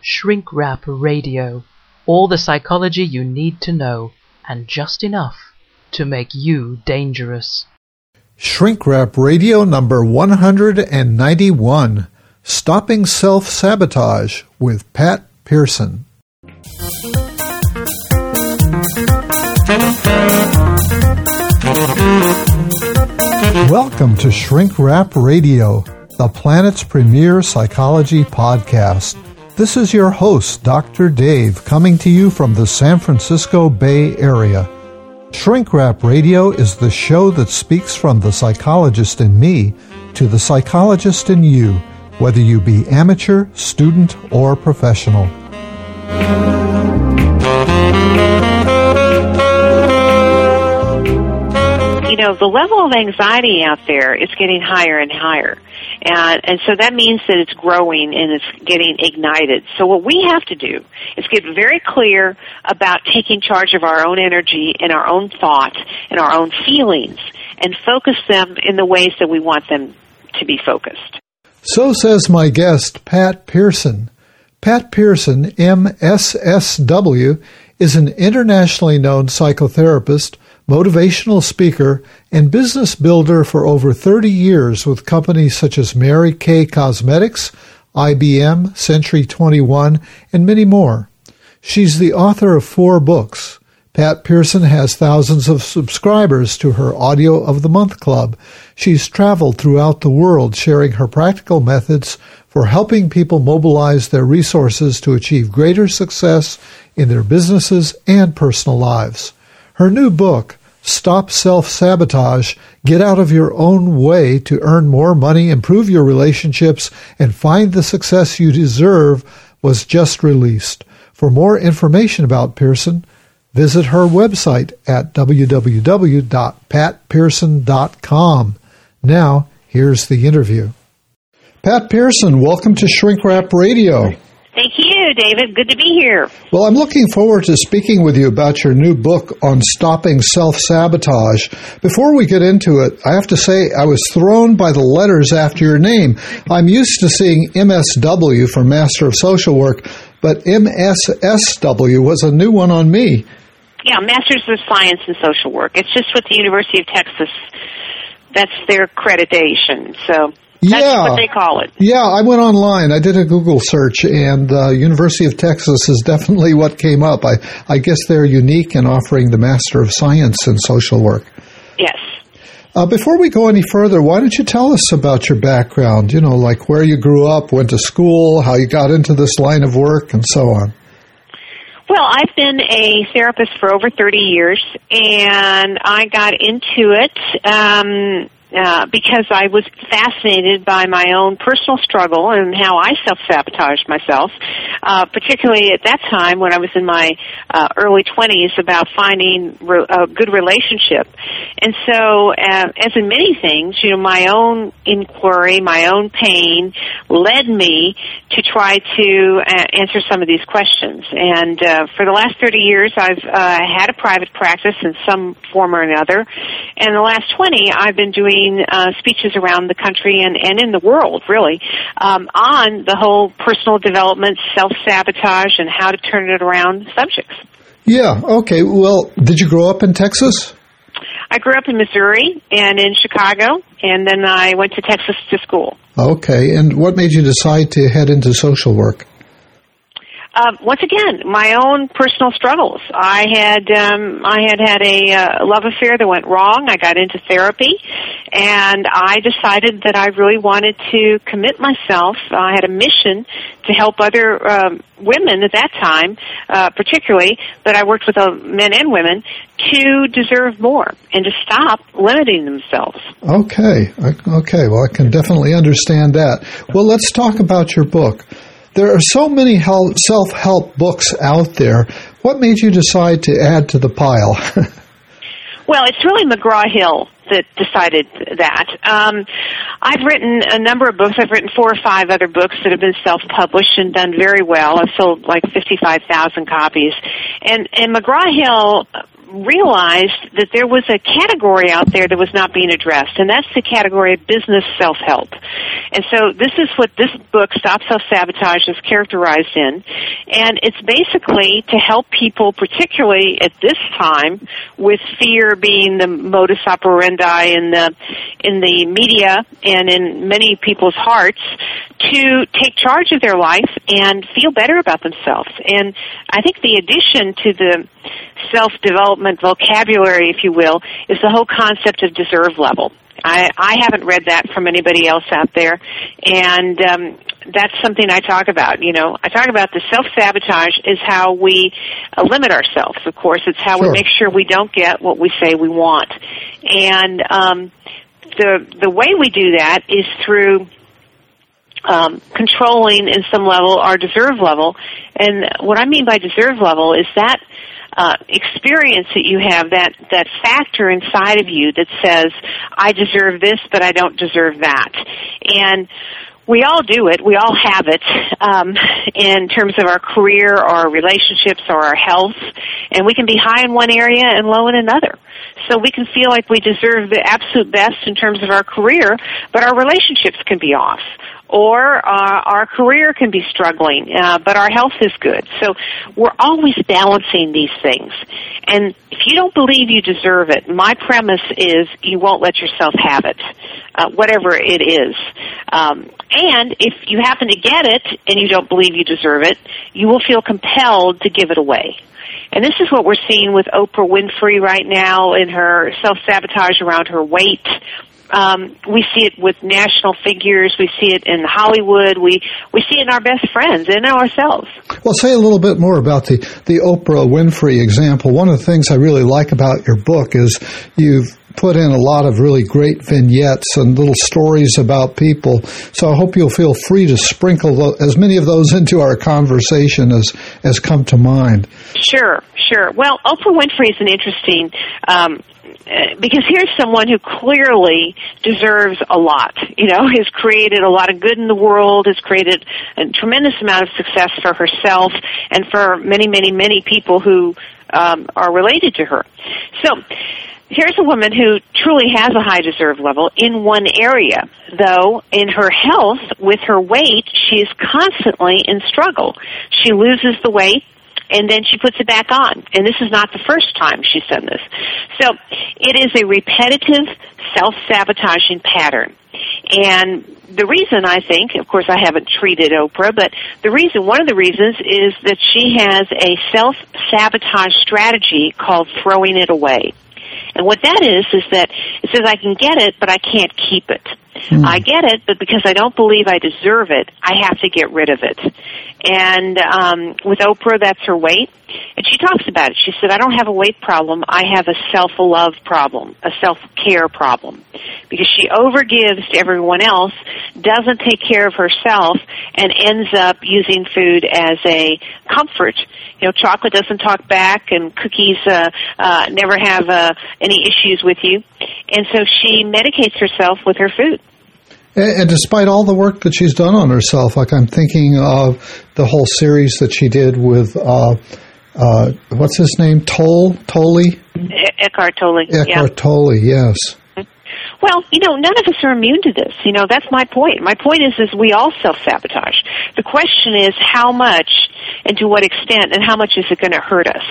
Shrink Wrap Radio. All the psychology you need to know, and just enough to make you dangerous. Shrink Wrap Radio number 191, Stopping Self-Sabotage with Pat Pearson. Welcome to Shrink Wrap Radio, the planet's premier psychology podcast. This is your host, Dr. Dave, coming to you from the San Francisco Bay Area. Shrink Wrap Radio is the show that speaks from the psychologist in me to the psychologist in you, whether you be amateur, student, or professional. You know, the level of anxiety out there is getting higher and higher. And so that means that it's growing and it's getting ignited. So what we have to do is get very clear about taking charge of our own energy and our own thoughts and our own feelings and focus them in the ways that we want them to be focused. So says my guest, Pat Pearson. Pat Pearson, MSSW, is an internationally known psychotherapist, motivational speaker, and business builder for over 30 years with companies such as Mary Kay Cosmetics, IBM, Century 21, and many more. She's the author of 4 books. Pat Pearson has thousands of subscribers to her Audio of the Month Club. She's traveled throughout the world sharing her practical methods for helping people mobilize their resources to achieve greater success in their businesses and personal lives. Her new book, Stop Self-Sabotage, Get Out of Your Own Way to Earn More Money, Improve Your Relationships, and Find the Success You Deserve, was just released. For more information about Pearson, visit her website at www.patpearson.com. Now, here's the interview. Pat Pearson, welcome to Shrink Wrap Radio. Thank you, David. Good to be here. Well, I'm looking forward to speaking with you about your new book on stopping self-sabotage. Before we get into it, I have to say I was thrown by the letters after your name. I'm used to seeing MSW for Master of Social Work, but MSSW was a new one on me. Yeah, Masters of Science in Social Work. It's just with the University of Texas. That's their accreditation, so... That's what they call it. Yeah, I went online. I did a Google search, and University of Texas is definitely what came up. I guess they're unique in offering the Master of Science in Social Work. Yes. Before we go any further, why don't you tell us about your background, you know, like where you grew up, went to school, how you got into this line of work, and so on. Well, I've been a therapist for over 30 years, and I got into it because I was fascinated by my own personal struggle and how I self-sabotaged myself, particularly at that time when I was in my early 20s, about finding a good relationship. And so, as in many things, you know, my own inquiry, my own pain led me to try to answer some of these questions. And for the last 30 years, I've had a private practice in some form or another. And the last 20, I've been doing speeches around the country and in the world, really, on the whole personal development, self-sabotage, and how to turn it around subjects. Yeah, okay. Well, did you grow up in Texas? I grew up in Missouri and in Chicago, and then I went to Texas to school. Okay, and what made you decide to head into social work? Once again, my own personal struggles. I had a love affair that went wrong. I got into therapy, and I decided that I really wanted to commit myself. I had a mission to help other women at that time, particularly, but I worked with men and women, to deserve more and to stop limiting themselves. Okay. Well, I can definitely understand that. Well, let's talk about your book. There are so many self-help books out there. What made you decide to add to the pile? Well, it's really McGraw-Hill that decided that. I've written a number of books. I've written 4 or 5 other books that have been self-published and done very well. I've sold like 55,000 copies. And McGraw-Hill realized that there was a category out there that was not being addressed, and that's the category of business self-help. And so this is what this book, Stop Self-Sabotage, is characterized in, and it's basically to help people, particularly at this time, with fear being the modus operandi in the media and in many people's hearts, to take charge of their life and feel better about themselves. And I think the addition to the self-development vocabulary, if you will, is the whole concept of deserve level. I haven't read that from anybody else out there, and that's something I talk about. You know, I talk about the self-sabotage is how we limit ourselves, of course. It's how we make sure we don't get what we say we want. And the way we do that is through controlling, in some level, our deserve level. And what I mean by deserve level is that experience that you have, that factor inside of you that says, I deserve this, but I don't deserve that. And we all do it. We all have it in terms of our career or our relationships or our health. And we can be high in one area and low in another. So we can feel like we deserve the absolute best in terms of our career, but our relationships can be off. Or our career can be struggling, but our health is good. So we're always balancing these things. And if you don't believe you deserve it, my premise is you won't let yourself have it, whatever it is. And if you happen to get it and you don't believe you deserve it, you will feel compelled to give it away. And this is what we're seeing with Oprah Winfrey right now in her self-sabotage around her weight. We see it with national figures. We see it in Hollywood. We see it in our best friends and in ourselves. Well, say a little bit more about the Oprah Winfrey example. One of the things I really like about your book is you've put in a lot of really great vignettes and little stories about people. So I hope you'll feel free to sprinkle as many of those into our conversation as come to mind. Sure. Well, Oprah Winfrey is an interesting because here's someone who clearly deserves a lot, has created a lot of good in the world, has created a tremendous amount of success for herself and for many, many, many people who are related to her. So here's a woman who truly has a high deserve level in one area, though in her health, with her weight, she is constantly in struggle. She loses the weight, and then she puts it back on. And this is not the first time she's done this. So it is a repetitive, self-sabotaging pattern. And the reason, I think, of course I haven't treated Oprah, but one of the reasons is that she has a self-sabotage strategy called throwing it away. And what that is that it says I can get it, but I can't keep it. I get it, but because I don't believe I deserve it, I have to get rid of it. And with Oprah, that's her weight. And she talks about it. She said, I don't have a weight problem. I have a self-love problem, a self-care problem. Because she overgives to everyone else, doesn't take care of herself, and ends up using food as a comfort. Chocolate doesn't talk back, and cookies never have any issues with you. And so she medicates herself with her food. And despite all the work that she's done on herself, like I'm thinking of the whole series that she did with, what's his name? Tolle? Eckhart Tolle. Eckhart Tolle, yes. Well, none of us are immune to this. That's my point. My point is we all self-sabotage. The question is how much and to what extent and how much is it going to hurt us?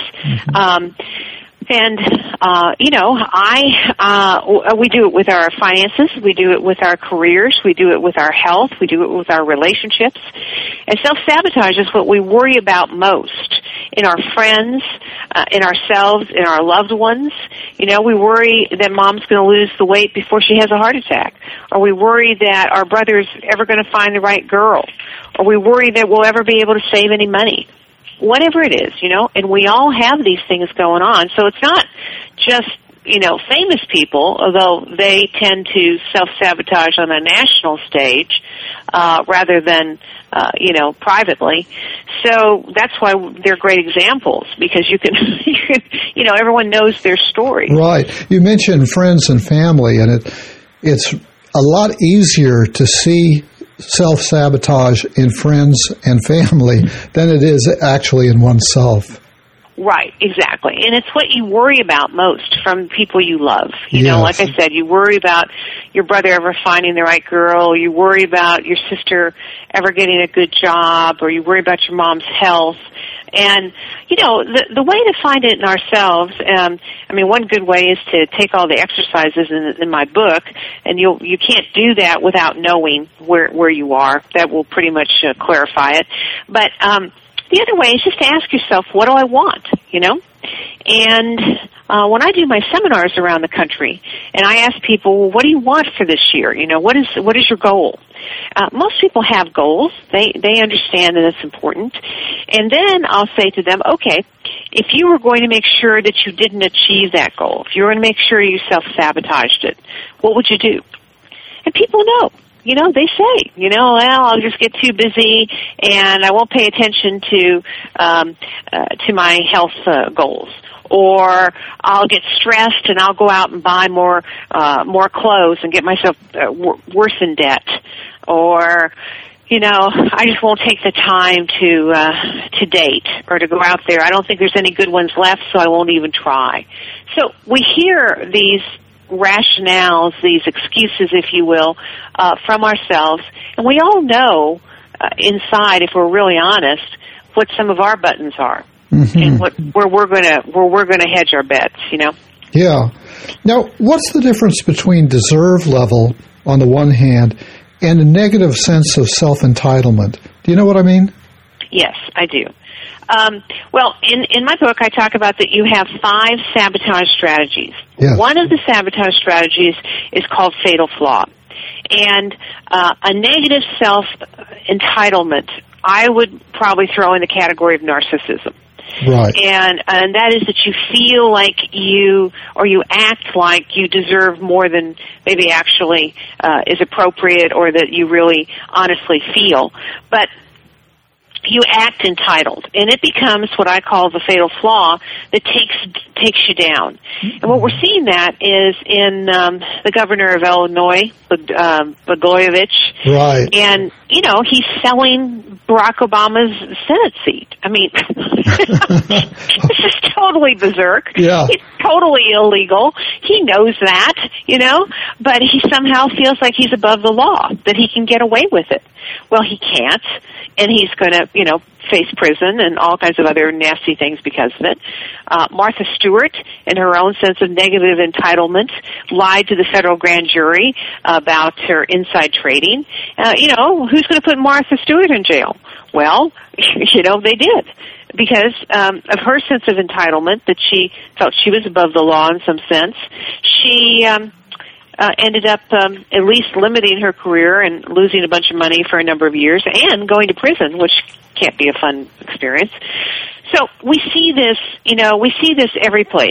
We do it with our finances, we do it with our careers, we do it with our health, we do it with our relationships. And self-sabotage is what we worry about most in our friends, in ourselves, in our loved ones. We worry that mom's going to lose the weight before she has a heart attack. Or we worry that our brother's ever going to find the right girl. Or we worry that we'll ever be able to save any money. Whatever it is, and we all have these things going on. So it's not just, famous people, although they tend to self-sabotage on a national stage rather than, privately. So that's why they're great examples, because you can, everyone knows their story. Right. You mentioned friends and family, and it's a lot easier to see self-sabotage in friends and family than it is actually in oneself. Right, exactly. And it's what you worry about most from people you love. You know, like I said, you worry about your brother ever finding the right girl, you worry about your sister ever getting a good job, or you worry about your mom's health. And, you know, the way to find it in ourselves, I mean, one good way is to take all the exercises in my book, and you can't do that without knowing where you are. That will pretty much clarify it. But the other way is just to ask yourself, what do I want, you know? And when I do my seminars around the country, and I ask people, well, what do you want for this year? You know, what is your goal? Most people have goals. They understand that it's important. And then I'll say to them, okay, if you were going to make sure that you didn't achieve that goal, if you were going to make sure you self-sabotaged it, what would you do? And people know. You know, they say, you know, well, I'll just get too busy and I won't pay attention to my health goals. Or I'll get stressed and I'll go out and buy more clothes and get myself worse in debt. Or, you know, I just won't take the time to date or to go out there. I don't think there's any good ones left, so I won't even try. So we hear these rationales, these excuses, if you will, from ourselves, and we all know inside, if we're really honest, what some of our buttons are, and where we're gonna hedge our bets. You know. Yeah. Now, what's the difference between deserve level on the one hand and a negative sense of self-entitlement? Do you know what I mean? Yes, I do. Well, in my book, I talk about that you have 5 sabotage strategies. Yes. One of the sabotage strategies is called fatal flaw. And a negative self-entitlement, I would probably throw in the category of narcissism. Right. And that is that you feel like you act like you deserve more than maybe actually is appropriate, or that you really honestly feel. But you act entitled, and it becomes what I call the fatal flaw that takes you down. And what we're seeing that is in the governor of Illinois, Blagojevich. Right. And, you know, he's selling Barack Obama's Senate seat. I mean, this is totally berserk. Yeah. It's totally illegal. He knows that, you know, but he somehow feels like he's above the law, that he can get away with it. Well, he can't, and he's going to, you know, face prison and all kinds of other nasty things because of it. Martha Stewart, in her own sense of negative entitlement, lied to the federal grand jury about her inside trading. You know, who's going to put Martha Stewart in jail? Well, you know, they did. Because of her sense of entitlement, that she felt she was above the law in some sense, she ended up at least limiting her career and losing a bunch of money for a number of years and going to prison, which can't be a fun experience. So we see this, you know, we see this every place,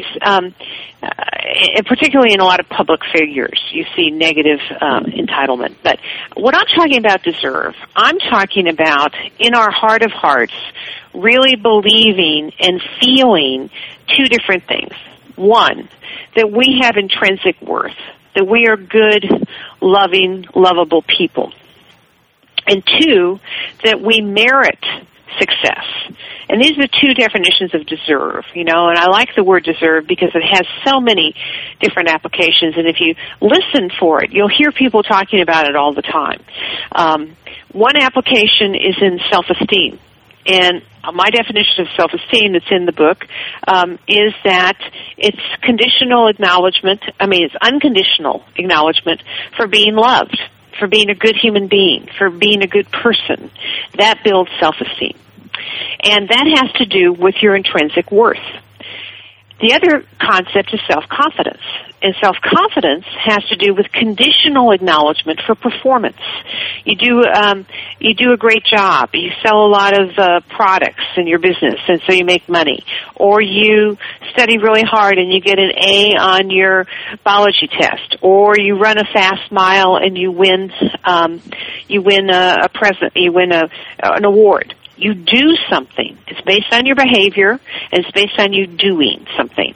particularly in a lot of public figures. You see negative entitlement. But what I'm talking about deserve, I'm talking about in our heart of hearts, really believing and feeling 2 different things. One, that we have intrinsic worth, that we are good, loving, lovable people. And 2, that we merit success. And these are 2 definitions of deserve, you know, and I like the word deserve because it has so many different applications, and if you listen for it, you'll hear people talking about it all the time. One application is in self-esteem. And my definition of self-esteem that's in the book is that it's conditional acknowledgement, it's unconditional acknowledgement for being loved, for being a good human being, for being a good person. That builds self-esteem. And that has to do with your intrinsic worth. The other concept is self-confidence. And self-confidence has to do with conditional acknowledgement for performance. You do a great job. You sell a lot of products in your business, and so you make money. Or you study really hard and you get an A on your biology test. Or you run a fast mile and you win an award. You do something. It's based on your behavior, and it's based on you doing something.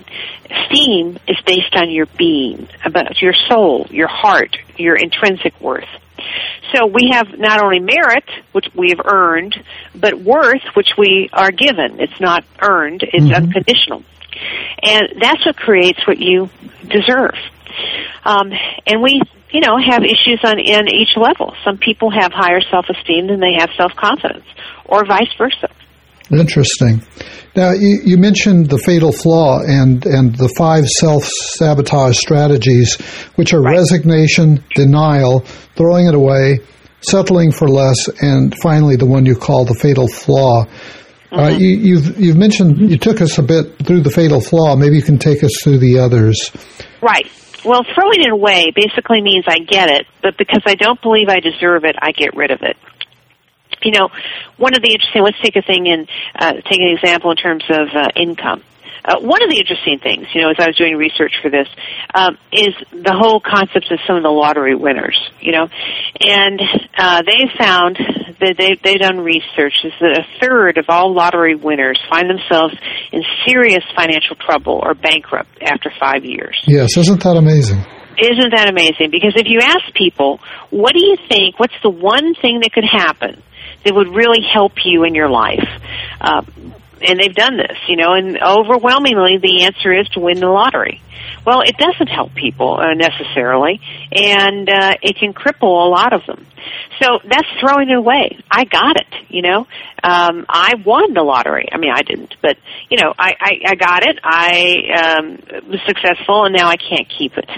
Esteem is based on your being, about your soul, your heart, your intrinsic worth. So we have not only merit, which we have earned, but worth, which we are given. It's not earned, it's unconditional. And that's what creates what you deserve. And we, have issues in each level. Some people have higher self-esteem than they have self-confidence, or vice versa. Interesting. Now, you mentioned the fatal flaw and the 5 self-sabotage strategies, which are resignation, denial, throwing it away, settling for less, and finally the one you call the fatal flaw. You've mentioned, you took us a bit through the fatal flaw. Maybe you can take us through the others. Right. Well, throwing it away basically means I get it, but because I don't believe I deserve it, I get rid of it. One of the interesting, let's take take an example in terms of income. One of the interesting things, as I was doing research for this, is the whole concept of some of the lottery winners, and they found that they've done research is that a third of all lottery winners find themselves in serious financial trouble or bankrupt after 5 years. Yes, isn't that amazing? Isn't that amazing? Because if you ask people, what do you think, what's the one thing that could happen that would really help you in your life? And they've done this, and overwhelmingly the answer is to win the lottery. Well, it doesn't help people necessarily, and it can cripple a lot of them. So that's throwing it away. I got it, I won the lottery. I mean, I didn't, but, I got it. I was successful, and now I can't keep it.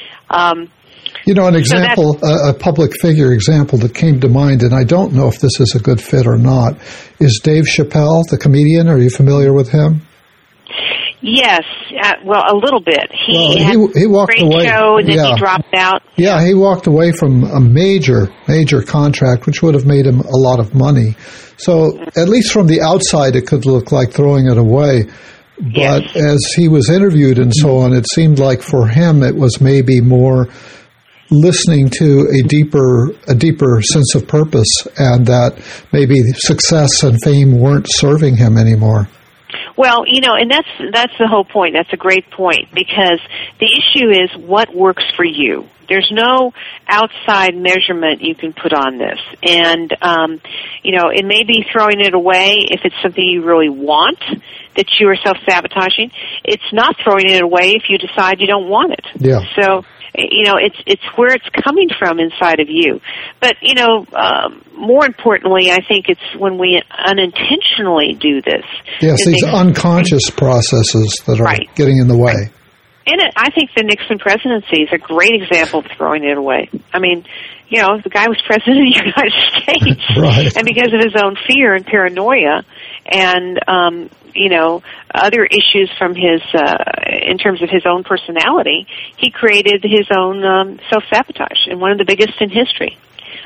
An example, a public figure example that came to mind, and I don't know if this is a good fit or not, is Dave Chappelle, the comedian. Are you familiar with him? Yes, well, a little bit. He walked great away. Show, and then he dropped out. Yeah, he walked away from a major contract, which would have made him a lot of money. So at least from the outside, it could look like throwing it away. But as he was interviewed and so on, it seemed like for him it was maybe more listening to a deeper sense of purpose, and that maybe success and fame weren't serving him anymore. Well, and that's the whole point. That's a great point, because the issue is what works for you. There's no outside measurement you can put on this. And, it may be throwing it away if it's something you really want, that you are self-sabotaging. It's not throwing it away if you decide you don't want it. Yeah. So, it's where it's coming from inside of you. But, more importantly, I think it's when we unintentionally do this. Yes, these unconscious processes that are getting in the way. Right. And I think the Nixon presidency is a great example of throwing it away. I mean, the guy was president of the United States. Right. And because of his own fear and paranoia and, other issues from his, in terms of his own personality, he created his own self-sabotage, and one of the biggest in history.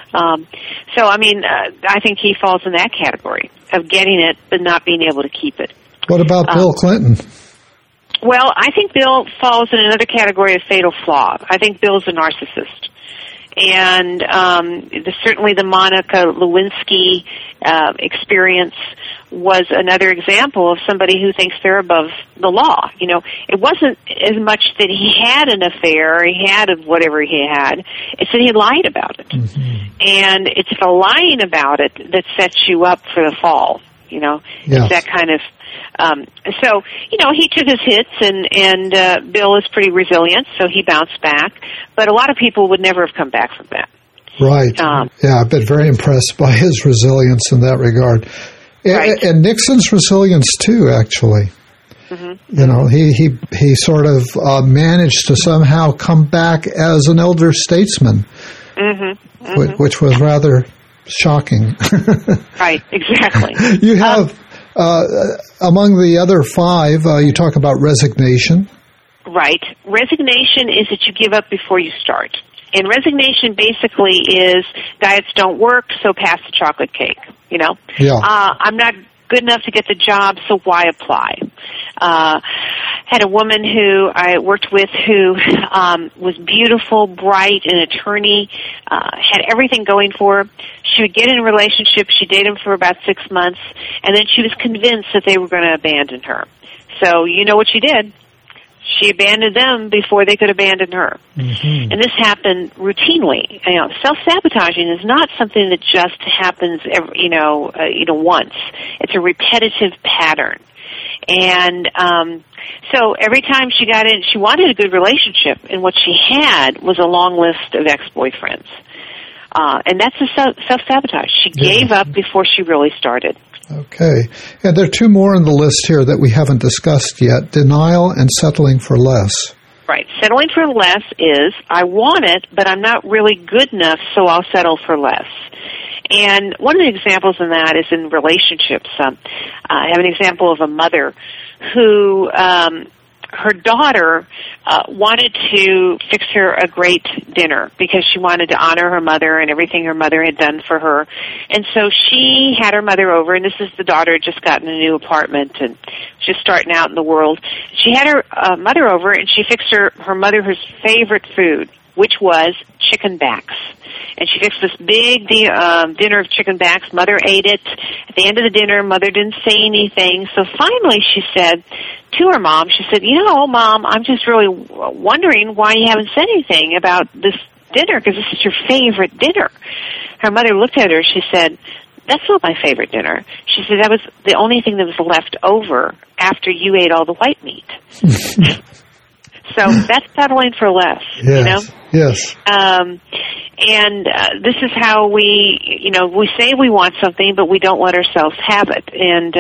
I think he falls in that category of getting it but not being able to keep it. What about Bill Clinton? Well, I think Bill falls in another category of fatal flaw. I think Bill's a narcissist. And certainly the Monica Lewinsky experience was another example of somebody who thinks they're above the law. It wasn't as much that he had an affair or he had whatever he had. It's that he lied about it. Mm-hmm. And it's the lying about it that sets you up for the fall. It's that kind of... he took his hits, and Bill is pretty resilient, so he bounced back. But a lot of people would never have come back from that. Right. I've been very impressed by his resilience in that regard. Right. And Nixon's resilience, too, actually. Mm-hmm. He sort of managed to somehow come back as an elder statesman, which was rather shocking. Right, exactly. You have... among the other 5, you talk about resignation. Right. Resignation is that you give up before you start. And resignation basically is diets don't work, so pass the chocolate cake, Yeah. I'm not good enough to get the job, so why apply? Had a woman who I worked with who was beautiful, bright, an attorney, had everything going for her. She would get in a relationship. She dated him for about 6 months, and then she was convinced that they were going to abandon her. So you know what she did? She abandoned them before they could abandon her. Mm-hmm. And this happened routinely. Self-sabotaging is not something that just happens once. It's a repetitive pattern. And so every time she got in, she wanted a good relationship, and what she had was a long list of ex-boyfriends. And that's a self-sabotage. She gave up before she really started. Okay. And there are two more on the list here that we haven't discussed yet, denial and settling for less. Right. Settling for less is, I want it, but I'm not really good enough, so I'll settle for less. And one of the examples in that is in relationships. I have an example of a mother who, her daughter wanted to fix her a great dinner because she wanted to honor her mother and everything her mother had done for her. And so she had her mother over, and this is the daughter had just gotten a new apartment and just starting out in the world. She had her mother over, and she fixed her mother her favorite food, which was chicken backs. And she fixed this big dinner of chicken backs. Mother ate it. At the end of the dinner, Mother didn't say anything. So finally she said to her mom, she said, Mom, I'm just really wondering why you haven't said anything about this dinner, because this is your favorite dinner. Her mother looked at her. She said, that's not my favorite dinner. She said, that was the only thing that was left over after you ate all the white meat. So that's settling for less, Yes. And this is how we say we want something, but we don't let ourselves have it. And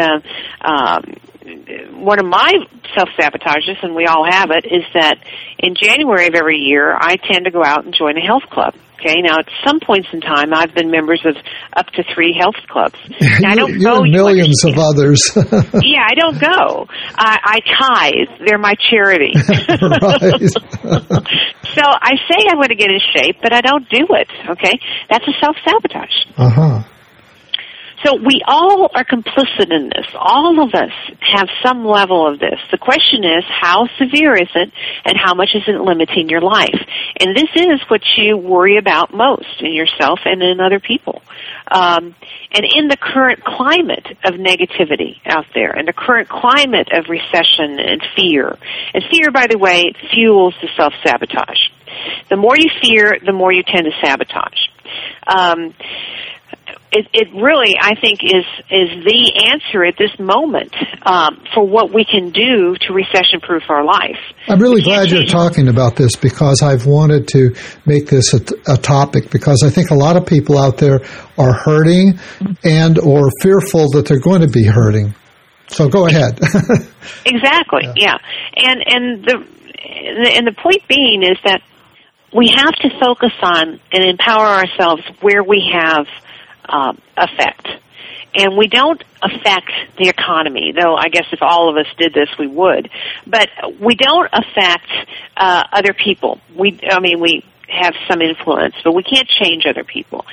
one of my self-sabotages, and we all have it, is that in January of every year, I tend to go out and join a health club. Okay, now at some points in time, I've been members of up to 3 health clubs. Now, I don't go. Millions of others. Yeah, I don't go. I tithe. They're my charity. Right. So I say I'm going to get in shape, but I don't do it. Okay, that's a self-sabotage. Uh-huh. So we all are complicit in this. All of us have some level of this. The question is, how severe is it, and how much is it limiting your life? And this is what you worry about most in yourself and in other people. And in the current climate of negativity out there, and the current climate of recession and fear, by the way, fuels the self-sabotage. The more you fear, the more you tend to sabotage. It really, I think, is the answer at this moment for what we can do to recession-proof our life. I'm really glad you're talking about this, because I've wanted to make this a topic, because I think a lot of people out there are hurting and or fearful that they're going to be hurting. So go ahead. Exactly, yeah. And the point being is that we have to focus on and empower ourselves where we have effect. And we don't affect the economy, though I guess if all of us did this, we would. But we don't affect other people. We have some influence, but we can't change other people.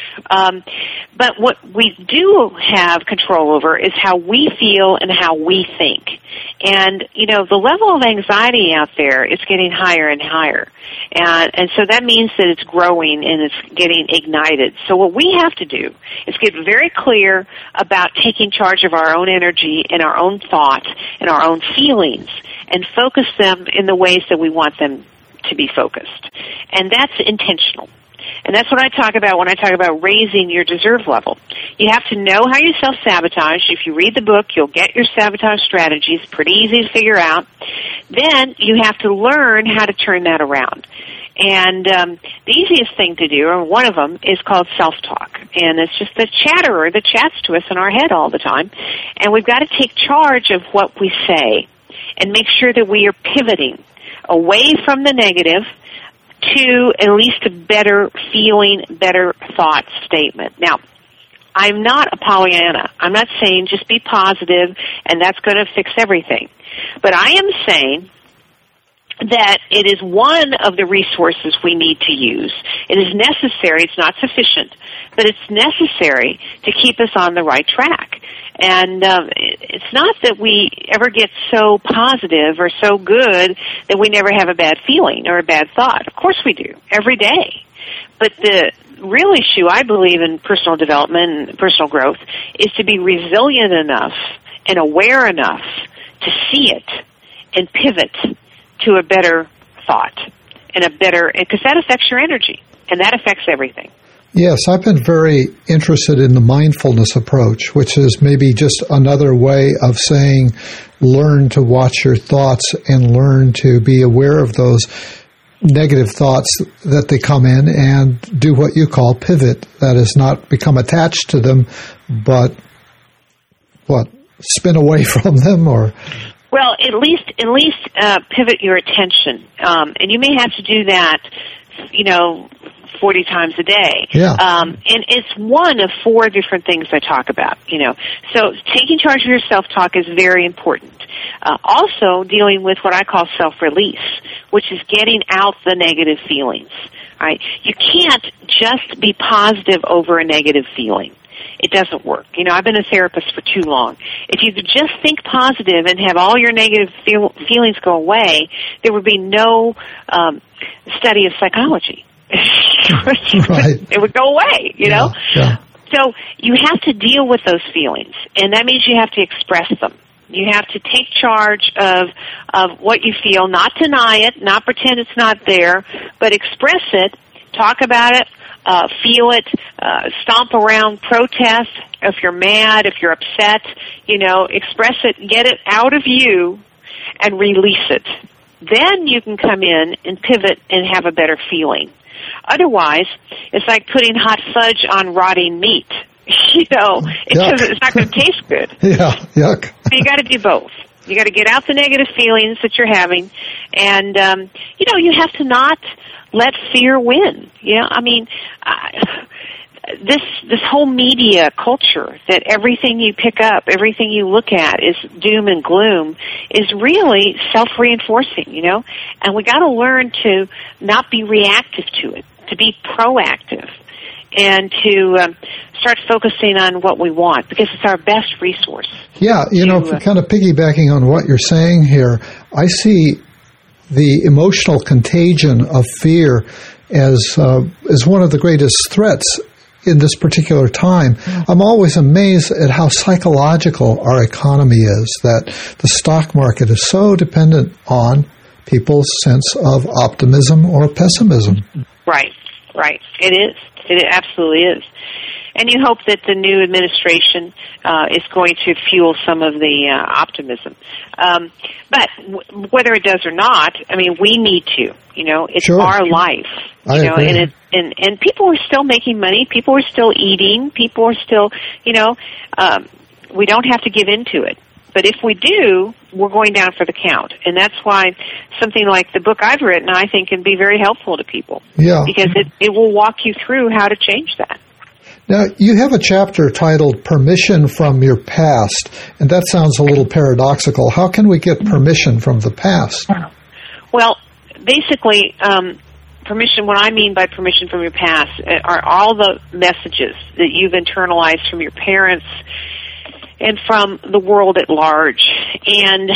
But what we do have control over is how we feel and how we think. And, the level of anxiety out there is getting higher and higher. And so that means that it's growing and it's getting ignited. So what we have to do is get very clear about taking charge of our own energy and our own thoughts and our own feelings, and focus them in the ways that we want them to be focused. And that's intentional. And that's what I talk about when I talk about raising your deserve level. You have to know how you self-sabotage. If you read the book, you'll get your sabotage strategies. Pretty easy to figure out. Then you have to learn how to turn that around. And the easiest thing to do, or one of them, is called self-talk. And it's just the chatterer that chats to us in our head all the time. And we've got to take charge of what we say and make sure that we are pivoting away from the negative to at least a better feeling, better thought statement. Now, I'm not a Pollyanna. I'm not saying just be positive and that's going to fix everything. But I am saying that it is one of the resources we need to use. It is necessary. It's not sufficient, but it's necessary to keep us on the right track. And it's not that we ever get so positive or so good that we never have a bad feeling or a bad thought. Of course we do, every day. But the real issue, I believe, in personal development and personal growth is to be resilient enough and aware enough to see it and pivot to a better thought and because that affects your energy, and that affects everything. Yes, I've been very interested in the mindfulness approach, which is maybe just another way of saying learn to watch your thoughts and learn to be aware of those negative thoughts that they come in and do what you call pivot. That is, not become attached to them, but spin away from them, or... Well, at least pivot your attention, and you may have to do that, 40 times a day. Yeah. And it's one of 4 different things I talk about, So taking charge of your self-talk is very important. Also dealing with what I call self-release, which is getting out the negative feelings, right? You can't just be positive over a negative feeling. It doesn't work. I've been a therapist for too long. If you could just think positive and have all your negative feelings go away, there would be no study of psychology. Right. It would go away, know? Yeah. So you have to deal with those feelings, and that means you have to express them. You have to take charge of what you feel, not deny it, not pretend it's not there, but express it, talk about it, feel it, stomp around, protest. If you're mad, if you're upset, express it, get it out of you, and release it. Then you can come in and pivot and have a better feeling. Otherwise, it's like putting hot fudge on rotting meat. It's not going to taste good. Yeah, yuck. So you got to do both. You got to get out the negative feelings that you're having, and you have to not let fear win. This whole media culture that everything you pick up, everything you look at is doom and gloom is really self-reinforcing, and we got to learn to not be reactive to it, to be proactive, and to start focusing on what we want, because it's our best resource. Yeah, kind of piggybacking on what you're saying here, I see the emotional contagion of fear as one of the greatest threats in this particular time. I'm always amazed at how psychological our economy is, that the stock market is so dependent on people's sense of optimism or pessimism. Right. It is. It absolutely is. And you hope that the new administration is going to fuel some of the optimism. But whether it does or not, we need to. It's Sure. our life. I agree. And people are still making money. People are still eating. People are still, we don't have to give in to it. But if we do, we're going down for the count. And that's why something like the book I've written, I think, can be very helpful to people. Yeah. Because it will walk you through how to change that. Now, you have a chapter titled Permission from Your Past, and that sounds a little paradoxical. How can we get permission from the past? Well, basically, permission, what I mean by permission from your past are all the messages that you've internalized from your parents and from the world at large. And,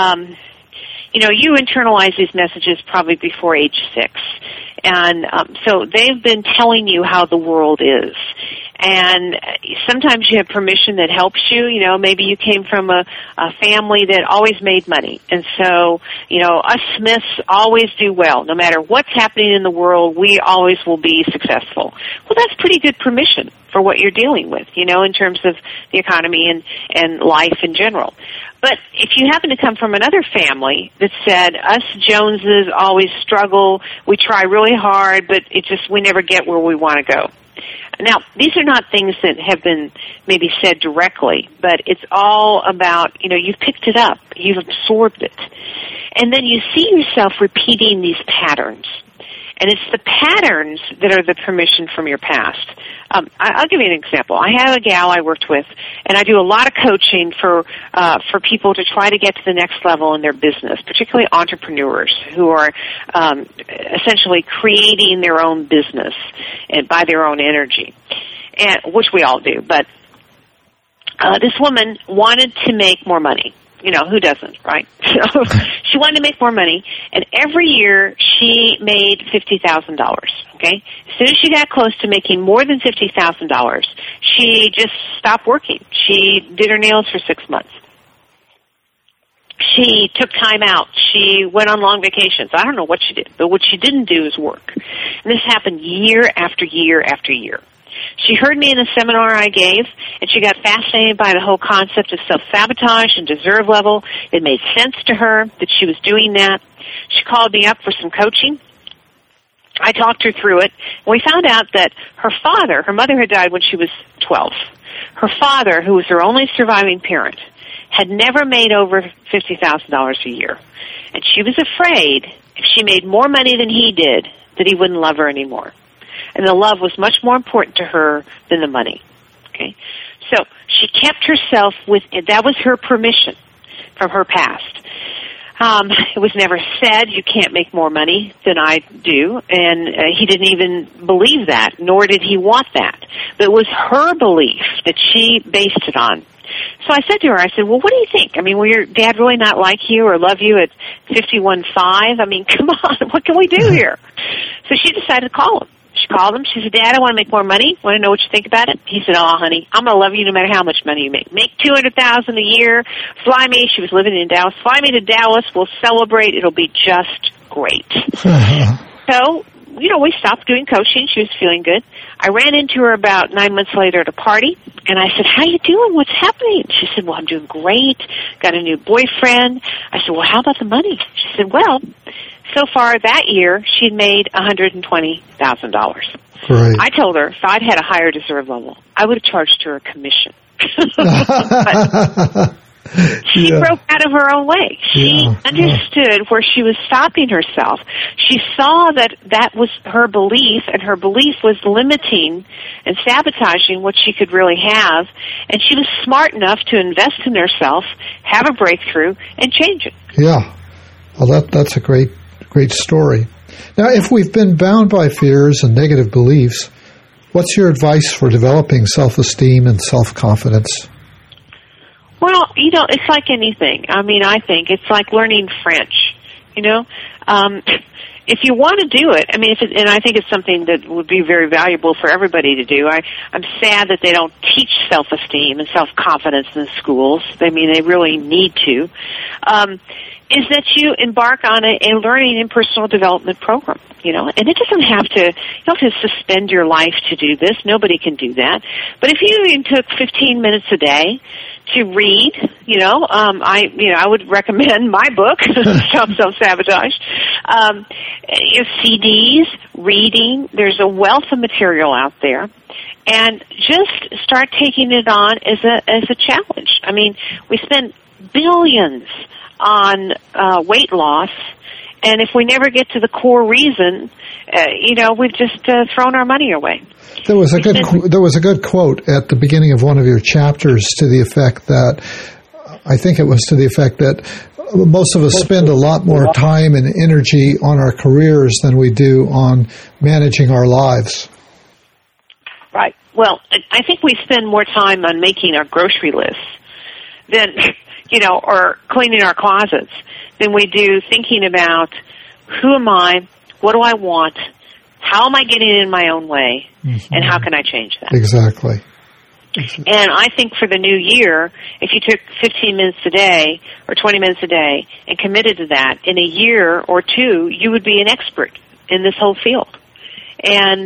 you internalize these messages probably before age 6. And so they've been telling you how the world is. And sometimes you have permission that helps you. Maybe you came from a family that always made money. And so, us Smiths always do well. No matter what's happening in the world, we always will be successful. Well, that's pretty good permission for what you're dealing with, in terms of the economy and life in general. But if you happen to come from another family that said, us Joneses always struggle, we try really hard, but we never get where we want to go. Now, these are not things that have been maybe said directly, but it's all about, you've picked it up, you've absorbed it. And then you see yourself repeating these patterns. And it's the patterns that are the permission from your past. I'll give you an example. I have a gal I worked with, and I do a lot of coaching for people to try to get to the next level in their business, particularly entrepreneurs who are essentially creating their own business and by their own energy, and which we all do. But this woman wanted to make more money. Who doesn't, right? So she wanted to make more money, and every year she made $50,000, okay? As soon as she got close to making more than $50,000, she just stopped working. She did her nails for 6 months. She took time out. She went on long vacations. I don't know what she did, but what she didn't do is work. And this happened year after year after year. She heard me in a seminar I gave, and she got fascinated by the whole concept of self-sabotage and deserve level. It made sense to her that she was doing that. She called me up for some coaching. I talked her through it. And we found out that her mother had died when she was 12. Her father, who was her only surviving parent, had never made over $50,000 a year. And she was afraid if she made more money than he did, that he wouldn't love her anymore. And the love was much more important to her than the money. Okay? So she kept herself that was her permission from her past. It was never said, you can't make more money than I do, and he didn't even believe that, nor did he want that. But it was her belief that she based it on. So I said to her, I said, well, what do you think? I mean, will your dad really not like you or love you at 51.5? I mean, come on, what can we do here? So she decided to call him. She called him. She said, Dad, I want to make more money. Want to know what you think about it? He said, oh, honey, I'm going to love you no matter how much money you make. Make $200,000 a year. Fly me. She was living in Dallas. Fly me to Dallas. We'll celebrate. It'll be just great. So, we stopped doing coaching. She was feeling good. I ran into her about 9 months later at a party, and I said, how you doing? What's happening? She said, well, I'm doing great. Got a new boyfriend. I said, well, how about the money? She said, well, so far that year, she'd made $120,000. Right. I told her if I'd had a higher deserve level, I would have charged her a commission. But she broke out of her own way. She understood where she was stopping herself. She saw that was her belief, and her belief was limiting and sabotaging what she could really have. And she was smart enough to invest in herself, have a breakthrough, and change it. Yeah. Well, that's a great story. Now, if we've been bound by fears and negative beliefs, what's your advice for developing self-esteem and self-confidence? Well, it's like anything. I mean, I think it's like learning French, if you want to do it, I mean, and I think it's something that would be very valuable for everybody to do. I'm sad that they don't teach self-esteem and self-confidence in the schools. I mean, they really need to. Is that you embark on a learning and personal development program, and it doesn't have to, you don't have to suspend your life to do this. Nobody can do that. But if you even took 15 minutes a day to read, I would recommend my book, Stop Self-Sabotage, CDs, reading. There's a wealth of material out there. And just start taking it on as a challenge. I mean, we spend billions on weight loss, and if we never get to the core reason, we've just thrown our money away. There was a good quote at the beginning of one of your chapters to the effect that, I think it was to the effect that most of us spend a lot more time and energy on our careers than we do on managing our lives. Right. Well, I think we spend more time on making our grocery lists than, or cleaning our closets than we do thinking about who am I, what do I want, how am I getting in my own way, and how can I change that? Exactly. And I think for the new year, if you took 15 minutes a day or 20 minutes a day and committed to that, in a year or two, you would be an expert in this whole field. And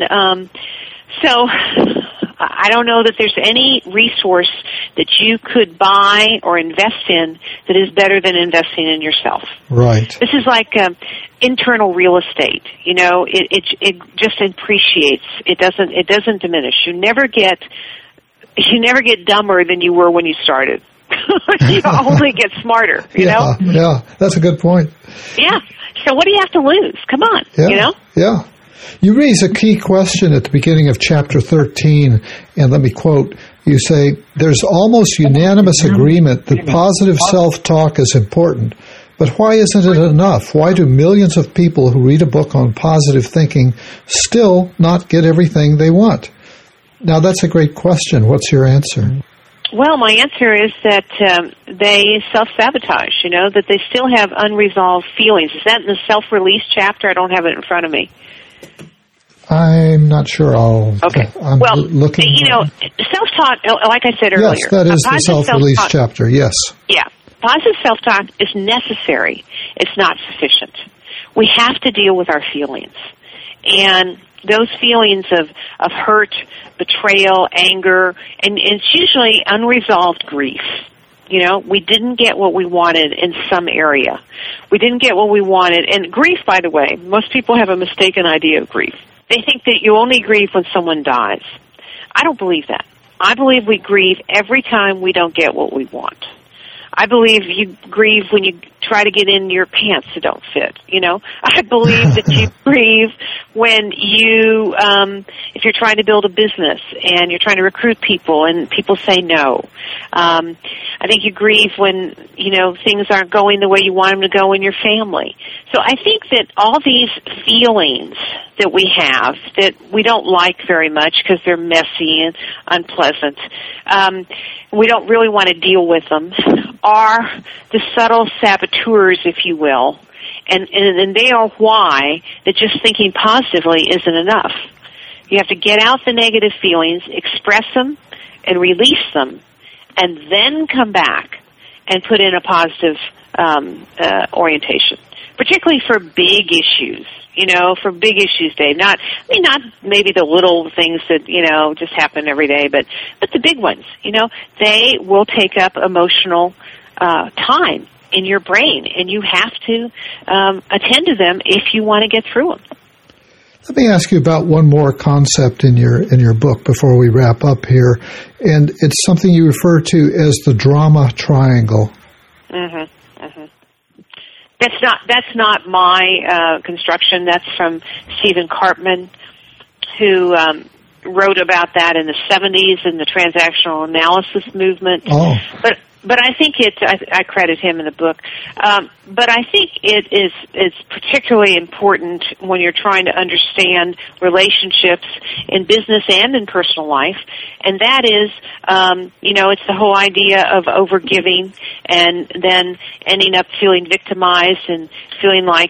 so I don't know that there's any resource that you could buy or invest in that is better than investing in yourself. Right. This is like internal real estate. It just appreciates. It doesn't diminish. You never get dumber than you were when you started. You only get smarter, you know? Yeah, that's a good point. Yeah. So what do you have to lose? Come on, Yeah. You raise a key question at the beginning of Chapter 13, and let me quote. You say, there's almost unanimous agreement that positive self-talk is important, but why isn't it enough? Why do millions of people who read a book on positive thinking still not get everything they want? Now, that's a great question. What's your answer? Well, my answer is that they self-sabotage, that they still have unresolved feelings. Is that in the self-release chapter? I don't have it in front of me. I'm not sure. Okay. Looking. Self-taught, like I said earlier. Yes, that is the self-release chapter, yes. Yeah. Positive self-talk is necessary. It's not sufficient. We have to deal with our feelings. And those feelings of hurt, betrayal, anger, and it's usually unresolved grief. You know, we didn't get what we wanted in some area. We didn't get what we wanted. And grief, by the way, most people have a mistaken idea of grief. They think that you only grieve when someone dies. I don't believe that. I believe we grieve every time we don't get what we want. I believe you grieve when you try to get in your pants that don't fit, you know. I believe that you grieve when you, if you're trying to build a business and you're trying to recruit people and people say no. I think you grieve when, you know, things aren't going the way you want them to go in your family. So I think that all these feelings that we have that we don't like very much because they're messy and unpleasant, we don't really want to deal with them, are the subtle saboteurs, if you will, and they are why that just thinking positively isn't enough. You have to get out the negative feelings, express them, and release them, and then come back and put in a positive orientation, particularly for big issues. You know, for big issues, Dave. Not maybe the little things that, you know, just happen every day, but the big ones, you know, they will take up emotional time in your brain, and you have to attend to them if you want to get through them. Let me ask you about one more concept in your book before we wrap up here, and it's something you refer to as the drama triangle. Mm-hmm. Mm-hmm. That's not my construction. That's from Stephen Karpman, who wrote about that in the 70s in the transactional analysis movement. Oh. But I think I credit him in the book. But I think it's particularly important when you're trying to understand relationships in business and in personal life. And that is, you know, it's the whole idea of overgiving and then ending up feeling victimized and feeling like,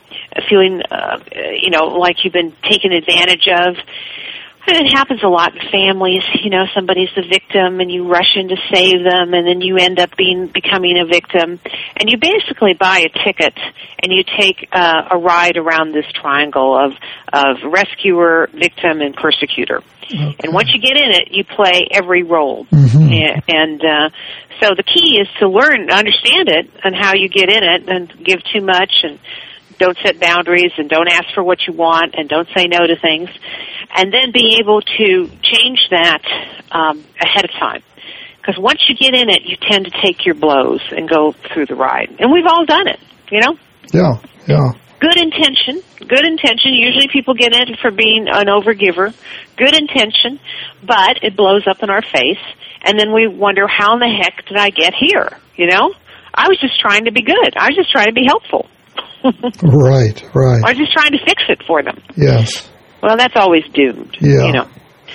you know, like you've been taken advantage of. And it happens a lot in families. You know, somebody's the victim and you rush in to save them, and then you end up becoming a victim. And you basically buy a ticket and you take a ride around this triangle of rescuer, victim, and persecutor. Okay. And once you get in it, you play every role. Mm-hmm. And so the key is to learn, understand it, and how you get in it, and give too much, and don't set boundaries, and don't ask for what you want, and don't say no to things. And then be able to change that ahead of time. Because once you get in it, you tend to take your blows and go through the ride. And we've all done it, you know? Yeah, yeah. Good intention. Usually people get in it for being an overgiver. Good intention, but it blows up in our face. And then we wonder, how in the heck did I get here, you know? I was just trying to be good. I was just trying to be helpful. Right. I was just trying to fix it for them. Yes. Well, that's always doomed, you know.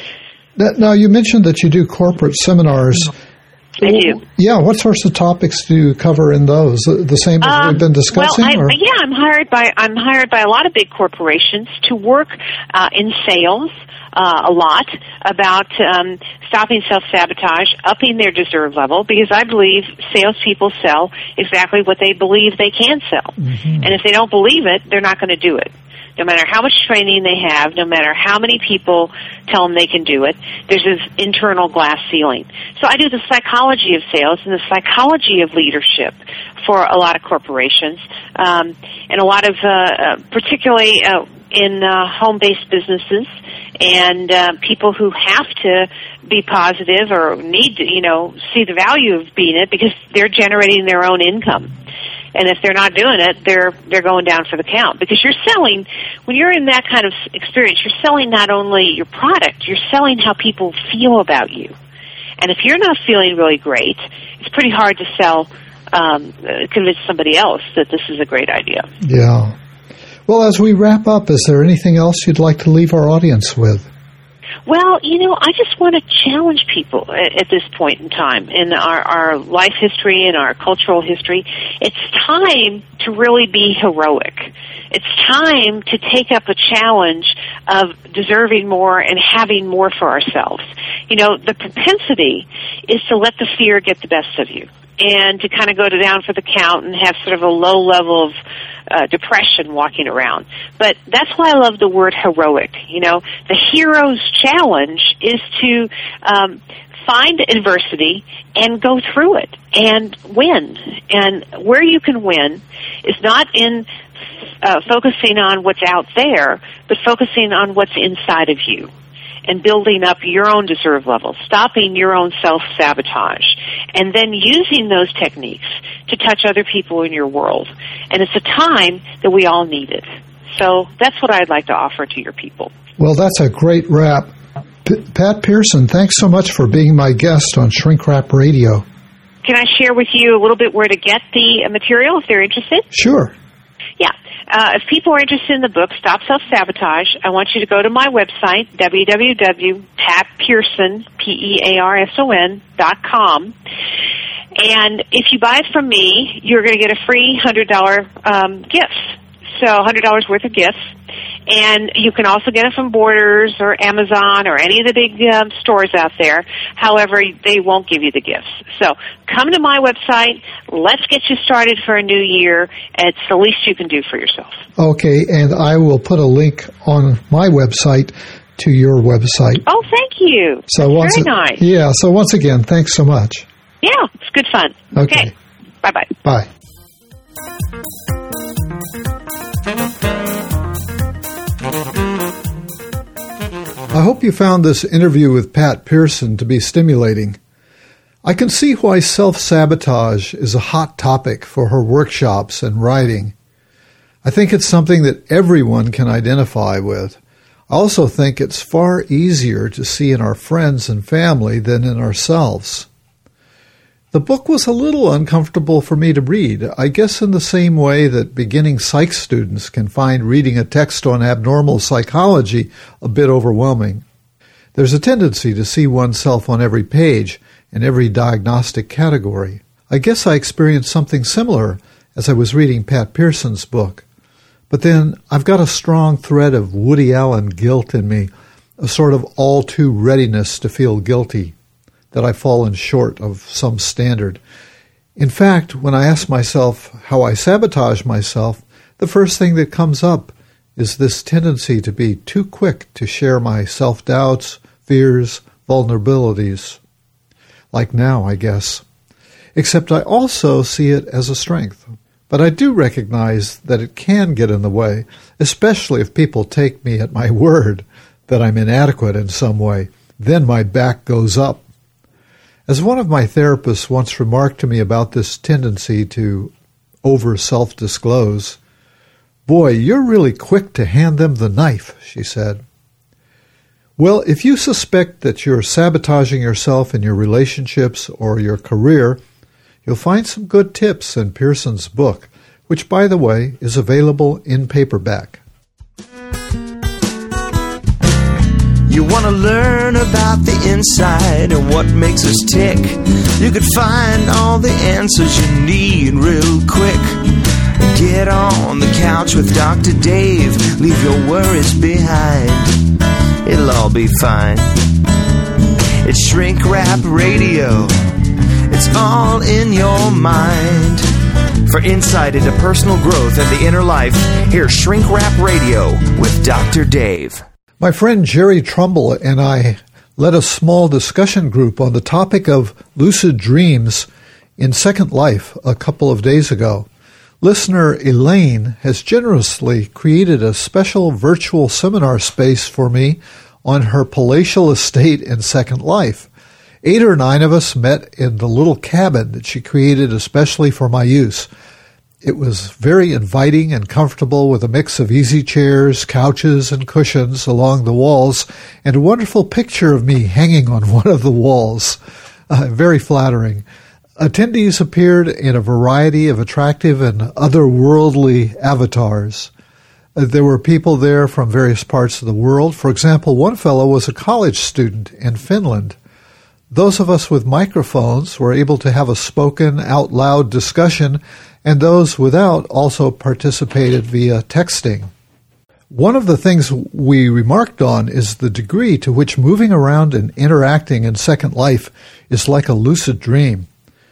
Now, you mentioned that you do corporate seminars. I do. Yeah, what sorts of topics do you cover in those? The same as we've been discussing? Well, I'm hired by a lot of big corporations to work in sales a lot about stopping self-sabotage, upping their deserve level, because I believe salespeople sell exactly what they believe they can sell. Mm-hmm. And if they don't believe it, they're not going to do it. No matter how much training they have, no matter how many people tell them they can do it, there's this internal glass ceiling. So I do the psychology of sales and the psychology of leadership for a lot of corporations, and a lot of, particularly in home-based businesses, and people who have to be positive or need to, you know, see the value of being it because they're generating their own income. And if they're not doing it, they're going down for the count. Because you're selling, when you're in that kind of experience, you're selling not only your product, you're selling how people feel about you. And if you're not feeling really great, it's pretty hard to sell, convince somebody else that this is a great idea. Yeah. Well, as we wrap up, is there anything else you'd like to leave our audience with? Well, you know, I just want to challenge people at this point in time in our life history and our cultural history. It's time to really be heroic. It's time to take up a challenge of deserving more and having more for ourselves. You know, the propensity is to let the fear get the best of you. and to kind of go down for the count and have sort of a low level of depression walking around. But that's why I love the word heroic. You know, the hero's challenge is to find adversity and go through it and win. And where you can win is not in focusing on what's out there, but focusing on what's inside of you and building up your own deserve level, stopping your own self-sabotage, and then using those techniques to touch other people in your world. And it's a time that we all need it. So that's what I'd like to offer to your people. Well, that's a great wrap. Pat Pearson, thanks so much for being my guest on Shrink Rap Radio. Can I share with you a little bit where to get the material if they're interested? Sure. Yeah. If people are interested in the book, Stop Self-Sabotage, I want you to go to my website, www.patpearson, PEARSON.com. And if you buy it from me, you're going to get a free $100 gift. So $100 worth of gifts. And you can also get it from Borders or Amazon or any of the big stores out there. However, they won't give you the gifts. So come to my website. Let's get you started for a new year. It's the least you can do for yourself. Okay, and I will put a link on my website to your website. Oh, thank you. So very nice. Yeah, so once again, thanks so much. Yeah, it's good fun. Okay. Bye-bye. Bye. I hope you found this interview with Pat Pearson to be stimulating. I can see why self-sabotage is a hot topic for her workshops and writing. I think it's something that everyone can identify with. I also think it's far easier to see in our friends and family than in ourselves. The book was a little uncomfortable for me to read, I guess in the same way that beginning psych students can find reading a text on abnormal psychology a bit overwhelming. There's a tendency to see oneself on every page in every diagnostic category. I guess I experienced something similar as I was reading Pat Pearson's book. But then I've got a strong thread of Woody Allen guilt in me, a sort of all-too readiness to feel guilty, that I've fallen short of some standard. In fact, when I ask myself how I sabotage myself, the first thing that comes up is this tendency to be too quick to share my self-doubts, fears, vulnerabilities. Like now, I guess. Except I also see it as a strength. But I do recognize that it can get in the way, especially if people take me at my word that I'm inadequate in some way. Then my back goes up. As one of my therapists once remarked to me about this tendency to over-self-disclose, "Boy, you're really quick to hand them the knife," she said. Well, if you suspect that you're sabotaging yourself in your relationships or your career, you'll find some good tips in Pearson's book, which, by the way, is available in paperback. You want to learn about the inside and what makes us tick. You could find all the answers you need real quick. Get on the couch with Dr. Dave. Leave your worries behind. It'll all be fine. It's Shrink Rap Radio. It's all in your mind. For insight into personal growth and the inner life, here's Shrink Rap Radio with Dr. Dave. My friend Jerry Trumbull and I led a small discussion group on the topic of lucid dreams in Second Life a couple of days ago. Listener Elaine has generously created a special virtual seminar space for me on her palatial estate in Second Life. 8 or 9 of us met in the little cabin that she created especially for my use. It was very inviting and comfortable with a mix of easy chairs, couches, and cushions along the walls, and a wonderful picture of me hanging on one of the walls. Very flattering. Attendees appeared in a variety of attractive and otherworldly avatars. There were people there from various parts of the world. For example, one fellow was a college student in Finland. Those of us with microphones were able to have a spoken, out-loud discussion, and those without also participated via texting. One of the things we remarked on is the degree to which moving around and interacting in Second Life is like a lucid dream.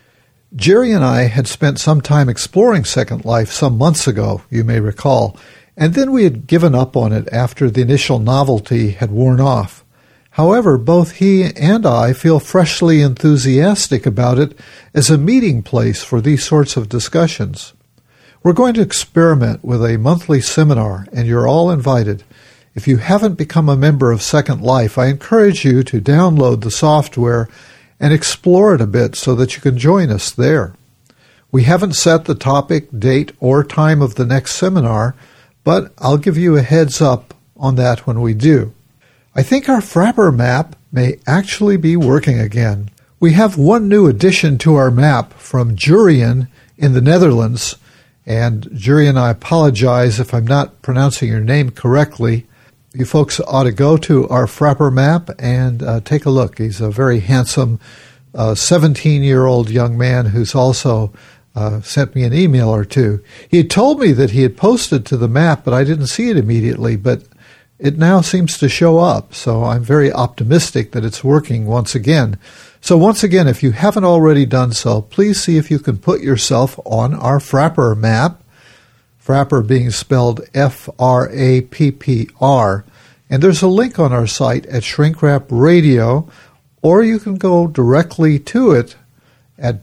Jerry and I had spent some time exploring Second Life some months ago, you may recall, and then we had given up on it after the initial novelty had worn off. However, both he and I feel freshly enthusiastic about it as a meeting place for these sorts of discussions. We're going to experiment with a monthly seminar, and you're all invited. If you haven't become a member of Second Life, I encourage you to download the software and explore it a bit so that you can join us there. We haven't set the topic, date, or time of the next seminar, but I'll give you a heads up on that when we do. I think our Frapper map may actually be working again. We have one new addition to our map from Jurien in the Netherlands, and Jurien, I apologize if I'm not pronouncing your name correctly. You folks ought to go to our Frapper map and take a look. He's a very handsome 17-year-old young man who's also sent me an email or two. He had told me that he had posted to the map, but I didn't see it immediately, but it now seems to show up, so I'm very optimistic that it's working once again. So once again, if you haven't already done so, please see if you can put yourself on our Frapper map, Frapper being spelled F-R-A-P-P-R, and there's a link on our site at Shrink Rap Radio, or you can go directly to it at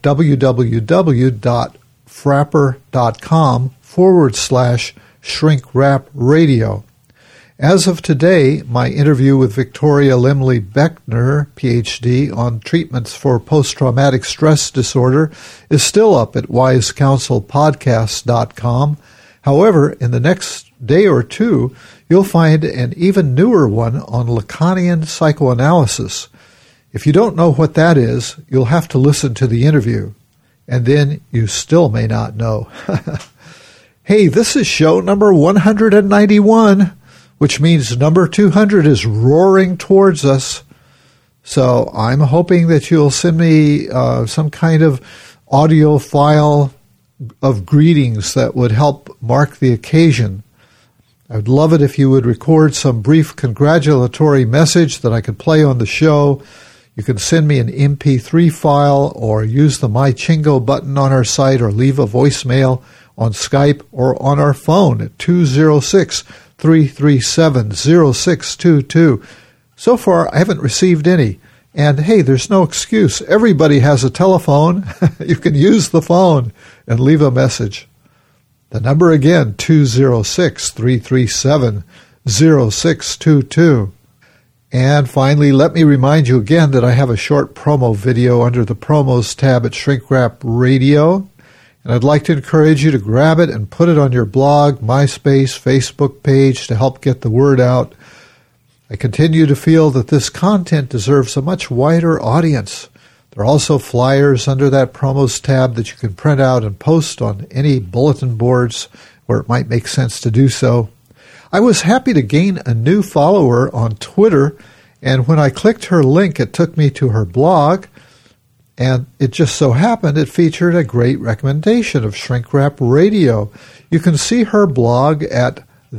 www.frapper.com/shrinkrapradio. As of today, my interview with Victoria Limley Beckner, Ph.D., on treatments for post-traumatic stress disorder is still up at wisecounselpodcast.com. However, in the next day or two, you'll find an even newer one on Lacanian psychoanalysis. If you don't know what that is, you'll have to listen to the interview, and then you still may not know. Hey, this is show number 191. Which means number 200 is roaring towards us. So I'm hoping that you'll send me some kind of audio file of greetings that would help mark the occasion. I'd love it if you would record some brief congratulatory message that I could play on the show. You can send me an MP3 file or use the My Chingo button on our site or leave a voicemail on Skype or on our phone at 206-337-0622. So far, I haven't received any. And hey, there's no excuse. Everybody has a telephone. You can use the phone and leave a message. The number again, 206-337-0622. And finally, let me remind you again that I have a short promo video under the Promos tab at Shrink Rap Radio. And I'd like to encourage you to grab it and put it on your blog, MySpace, Facebook page to help get the word out. I continue to feel that this content deserves a much wider audience. There are also flyers under that Promos tab that you can print out and post on any bulletin boards where it might make sense to do so. I was happy to gain a new follower on Twitter, and when I clicked her link, it took me to her blog. And it just so happened it featured a great recommendation of Shrink Rap Radio. You can see her blog at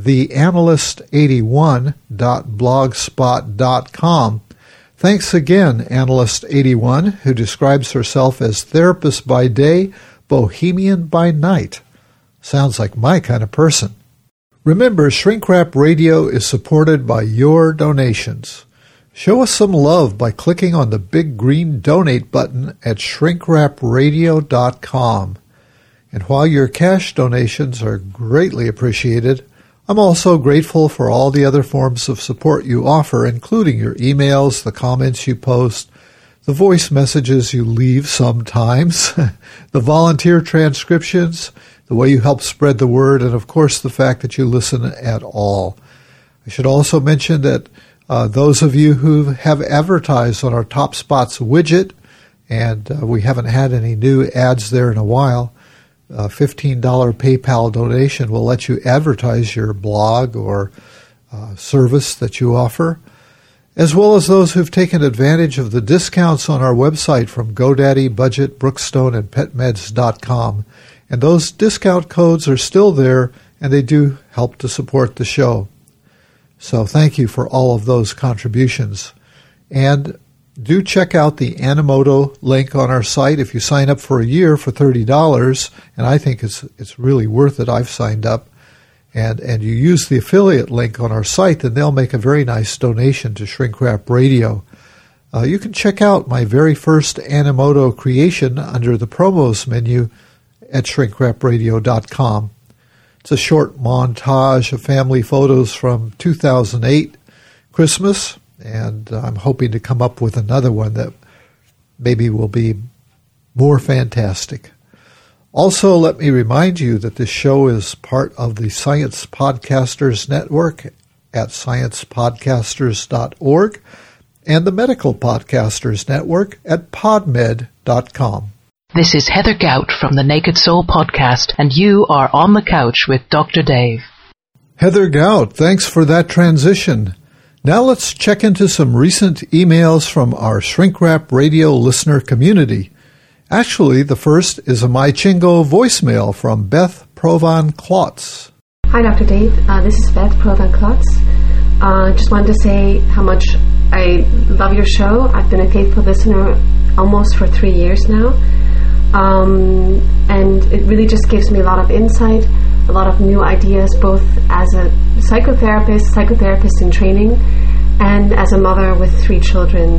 theanalyst81.blogspot.com. Thanks again, Analyst81, who describes herself as therapist by day, bohemian by night. Sounds like my kind of person. Remember, Shrink Rap Radio is supported by your donations. Show us some love by clicking on the big green donate button at shrinkrapradio.com. And while your cash donations are greatly appreciated, I'm also grateful for all the other forms of support you offer, including your emails, the comments you post, the voice messages you leave sometimes, the volunteer transcriptions, the way you help spread the word, and of course the fact that you listen at all. I should also mention that those of you who have advertised on our Top Spots widget, and we haven't had any new ads there in a while, a $15 PayPal donation will let you advertise your blog or service that you offer, as well as those who've taken advantage of the discounts on our website from GoDaddy, Budget, Brookstone, and PetMeds.com. And those discount codes are still there, and they do help to support the show. So thank you for all of those contributions. And do check out the Animoto link on our site. If you sign up for a year for $30, and I think it's really worth it, I've signed up, and you use the affiliate link on our site, then they'll make a very nice donation to Shrink Rap Radio. You can check out my very first Animoto creation under the promos menu at shrinkrapradio.com. It's a short montage of family photos from 2008 Christmas, and I'm hoping to come up with another one that maybe will be more fantastic. Also, let me remind you that this show is part of the Science Podcasters Network at sciencepodcasters.org and the Medical Podcasters Network at podmed.com. This is Heather Gout from the Naked Soul Podcast, and you are on the couch with Dr. Dave. Heather Gout, thanks for that transition. Now let's check into some recent emails from our Shrink Rap Radio listener community. Actually, the first is a MyChingo voicemail from Beth Provan-Klotz. Hi, Dr. Dave. This is Beth Provan-Klotz. Just wanted to say how much I love your show. I've been a faithful listener almost for 3 years now. And it really just gives me a lot of insight, a lot of new ideas, both as a psychotherapist in training, and as a mother with 3 children.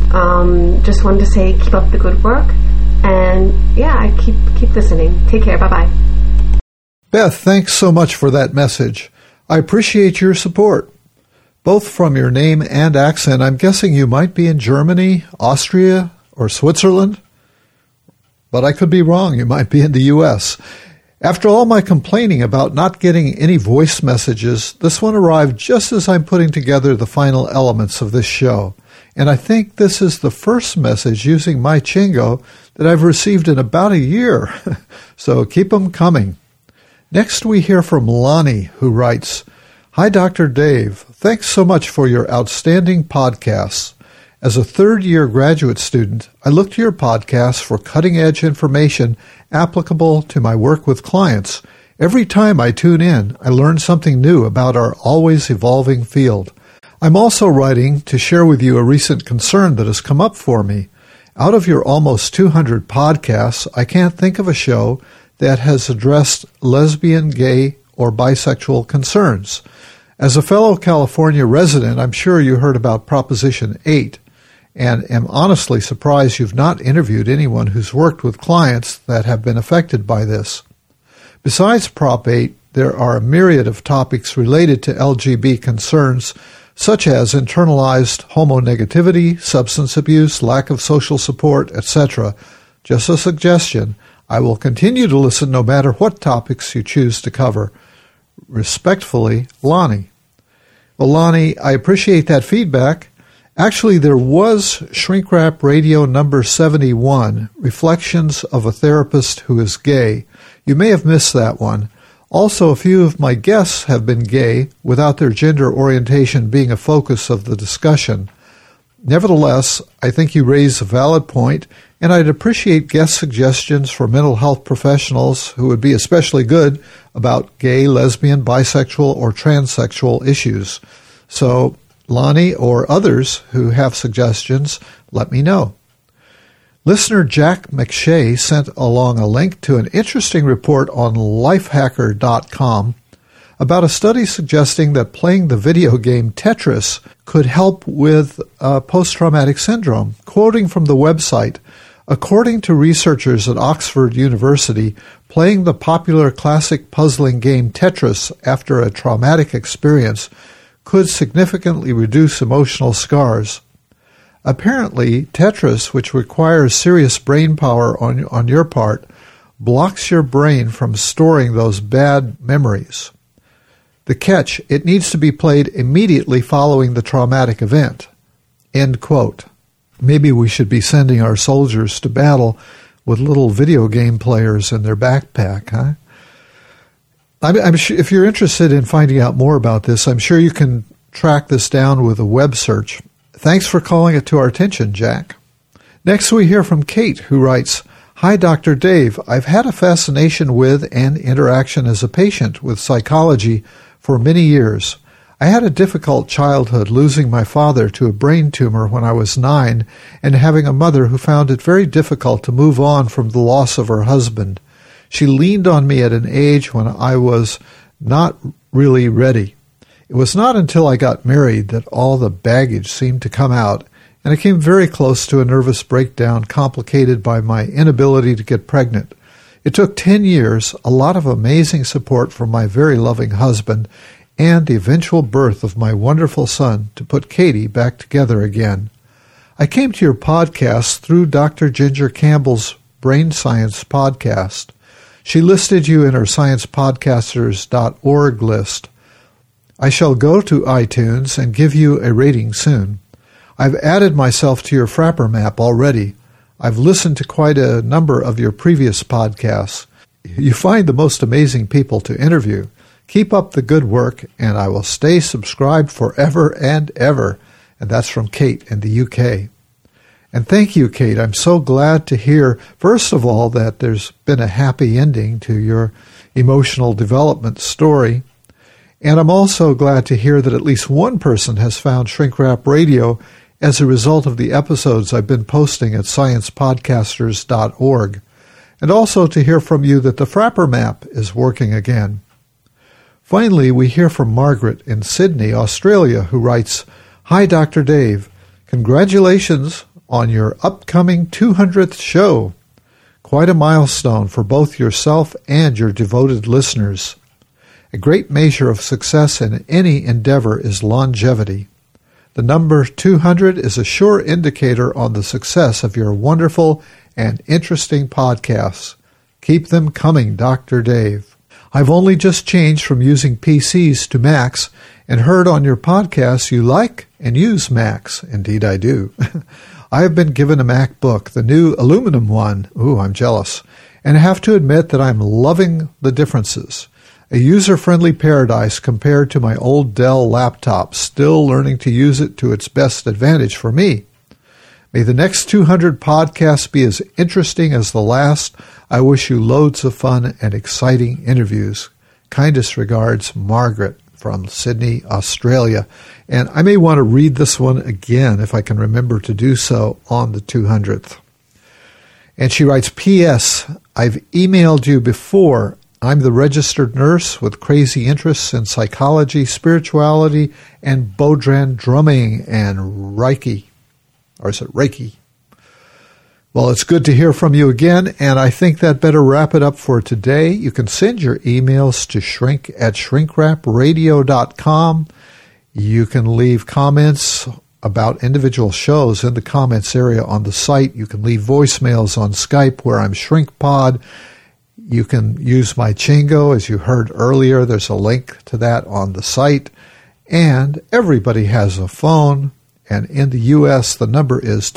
Just wanted to say keep up the good work. And yeah, I keep listening. Take care. Bye-bye. Beth, thanks so much for that message. I appreciate your support. Both from your name and accent, I'm guessing you might be in Germany, Austria, or Switzerland. But I could be wrong. You might be in the U.S. After all my complaining about not getting any voice messages, this one arrived just as I'm putting together the final elements of this show. And I think this is the first message using MyChingo that I've received in about a year. So keep them coming. Next we hear from Lonnie, who writes, Hi, Dr. Dave. Thanks so much for your outstanding podcasts. As a third-year graduate student, I look to your podcasts for cutting-edge information applicable to my work with clients. Every time I tune in, I learn something new about our always evolving field. I'm also writing to share with you a recent concern that has come up for me. Out of your almost 200 podcasts, I can't think of a show that has addressed lesbian, gay, or bisexual concerns. As a fellow California resident, I'm sure you heard about Proposition 8, and am honestly surprised you've not interviewed anyone who's worked with clients that have been affected by this. Besides Prop 8, there are a myriad of topics related to LGBT concerns, such as internalized homonegativity, substance abuse, lack of social support, etc. Just a suggestion. I will continue to listen no matter what topics you choose to cover. Respectfully, Lonnie. Well, Lonnie, I appreciate that feedback. Actually, there was Shrink Rap Radio number 71, Reflections of a Therapist Who is Gay. You may have missed that one. Also, a few of my guests have been gay, without their gender orientation being a focus of the discussion. Nevertheless, I think you raise a valid point, and I'd appreciate guest suggestions for mental health professionals who would be especially good about gay, lesbian, bisexual, or transsexual issues. So, Lonnie or others who have suggestions, let me know. Listener Jack McShay sent along a link to an interesting report on lifehacker.com about a study suggesting that playing the video game Tetris could help with post-traumatic syndrome. Quoting from the website, according to researchers at Oxford University, playing the popular classic puzzling game Tetris after a traumatic experience could significantly reduce emotional scars. Apparently, Tetris, which requires serious brain power on your part, blocks your brain from storing those bad memories. The catch, it needs to be played immediately following the traumatic event. End quote. Maybe we should be sending our soldiers to battle with little video game players in their backpack, huh? I'm sure if you're interested in finding out more about this, I'm sure you can track this down with a web search. Thanks for calling it to our attention, Jack. Next we hear from Kate, who writes, Hi, Dr. Dave. I've had a fascination with and interaction as a patient with psychology for many years. I had a difficult childhood, losing my father to a brain tumor when I was 9 and having a mother who found it very difficult to move on from the loss of her husband. She leaned on me at an age when I was not really ready. It was not until I got married that all the baggage seemed to come out, and I came very close to a nervous breakdown complicated by my inability to get pregnant. It took 10 years, a lot of amazing support from my very loving husband, and the eventual birth of my wonderful son to put Katie back together again. I came to your podcast through Dr. Ginger Campbell's Brain Science podcast. She listed you in her sciencepodcasters.org list. I shall go to iTunes and give you a rating soon. I've added myself to your Frapper map already. I've listened to quite a number of your previous podcasts. You find the most amazing people to interview. Keep up the good work, and I will stay subscribed forever and ever. And that's from Kate in the UK. And thank you, Kate. I'm so glad to hear, first of all, that there's been a happy ending to your emotional development story. And I'm also glad to hear that at least one person has found Shrink Rap Radio as a result of the episodes I've been posting at sciencepodcasters.org. And also to hear from you that the Frapper map is working again. Finally, we hear from Margaret in Sydney, Australia, who writes, "Hi, Dr. Dave. Congratulations on your upcoming 200th show. Quite a milestone for both yourself and your devoted listeners. A great measure of success in any endeavor is longevity. The number 200 is a sure indicator on the success of your wonderful and interesting podcasts. Keep them coming, Dr. Dave. I've only just changed from using PCs to Macs and heard on your podcast you like and use Macs. Indeed I do. I have been given a MacBook, the new aluminum one. Ooh, I'm jealous. And I have to admit that I'm loving the differences. A user-friendly paradise compared to my old Dell laptop, still learning to use it to its best advantage for me. May the next 200 podcasts be as interesting as the last. I wish you loads of fun and exciting interviews. Kindest regards, Margaret from Sydney, Australia." And I may want to read this one again if I can remember to do so on the 200th. And she writes, "P.S. I've emailed you before. I'm the registered nurse with crazy interests in psychology, spirituality, and Bodhran drumming and Reiki." Or is it Reiki? Well, it's good to hear from you again, and I think that better wrap it up for today. You can send your emails to shrink@shrinkrapradio.com. You can leave comments about individual shows in the comments area on the site. You can leave voicemails on Skype where I'm ShrinkPod. You can use my Chingo, as you heard earlier. There's a link to that on the site. And everybody has a phone. And in the U.S., the number is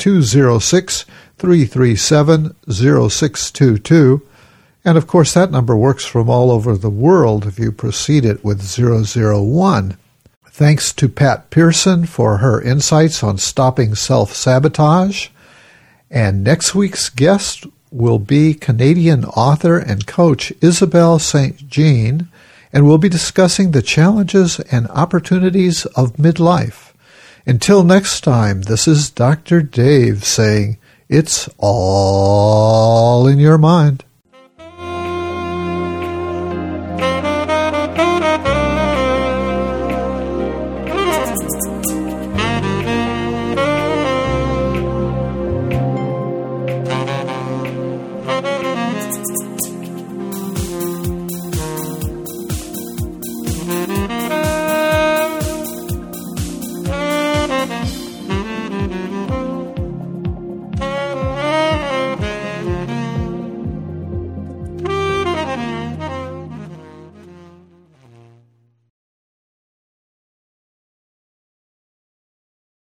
206-337-0622. And, of course, that number works from all over the world if you precede it with 001. Thanks to Pat Pearson for her insights on stopping self-sabotage. And next week's guest will be Canadian author and coach Isabelle St. Jean, and we'll be discussing the challenges and opportunities of midlife. Until next time, this is Dr. Dave saying, it's all in your mind.